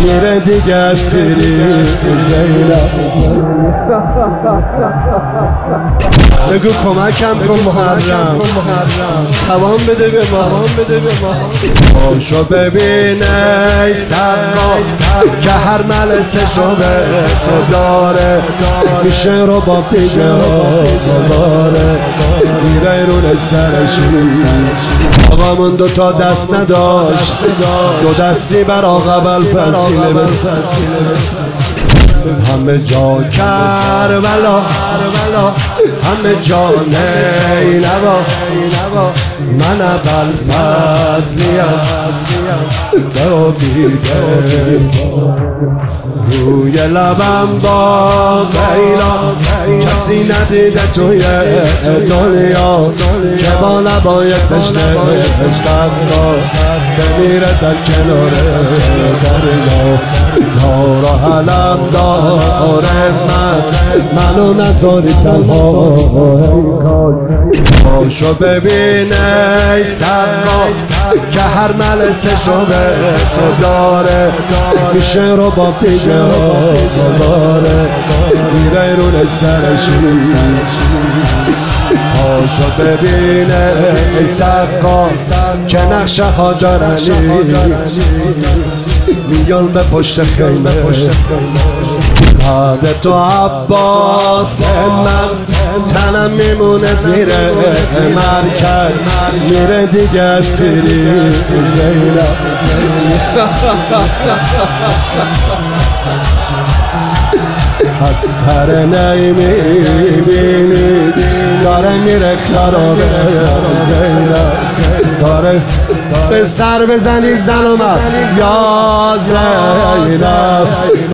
میره دیگه سیری زینب. بگو کمکم کن محرم، توان بده به ما. پاشو ببین ای سقا که هر ملسشو به داره، میشه رو با دیگه داره، میره رون سرشی. آقامون دوتا دست نداشت، دو دستی بر آقا فسیله، همه جا کربلا، همه جا نیلوا، من ابوالفضلیم برو بیده روی لبم با غیلا، کسی ندیده توی دنیا که با لبای تشنه صدا بمیره در کنار دریا. دارا حلم داره منو نذاری تنها، پاشو ببین ای سقا که هر ملسشو به داره، میشه رو با دیگه داره، میره رون سرشی. پاشو ببین ای سقا که نقشه ها دارنی، میان به پشت خیمه، بعد تو عباس من تنم میمونه زیر مرکب، میره دیگه سیری زینب. از سر نمیبینی داره میره خرابه زینب، داره به سر بزنی زن اومد یا زینب.